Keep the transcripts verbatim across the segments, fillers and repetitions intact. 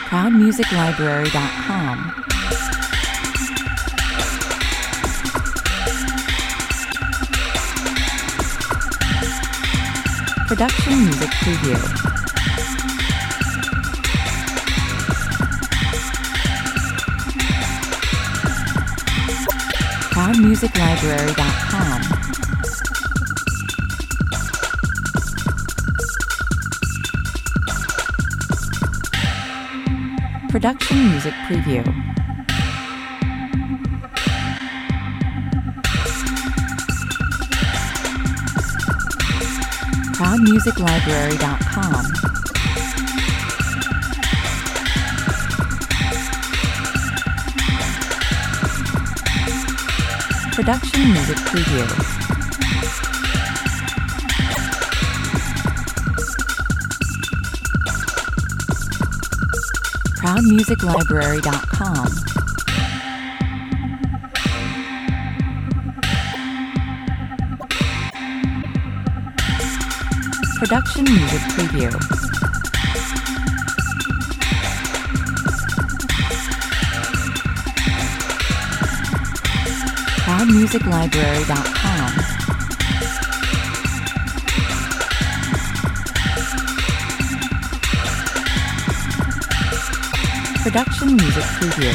proud music library dot com. Production Music Preview. proud music library dot com. Production Music Preview. proud music library dot com. Production Music Preview. proud music library dot com. Production Music Preview. proud music library dot com. Production Music Preview.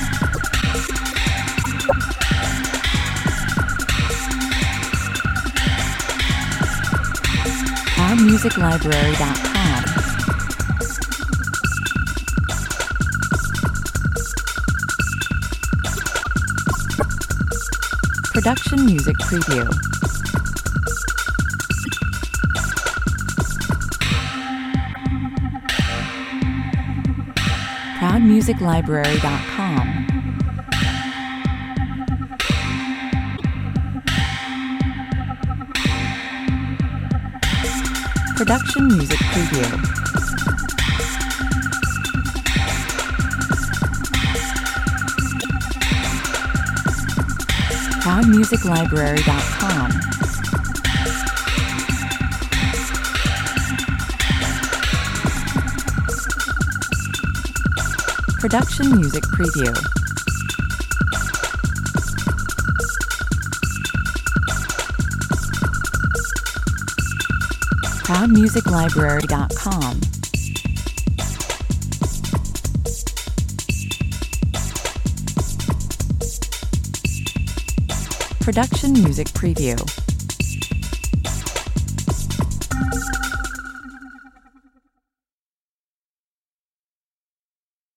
proud music library dot com. Production Music Preview. proud music library dot com. Production Music Preview. proud music library dot com. Production Music Preview. proud music library dot com. Production Music Preview.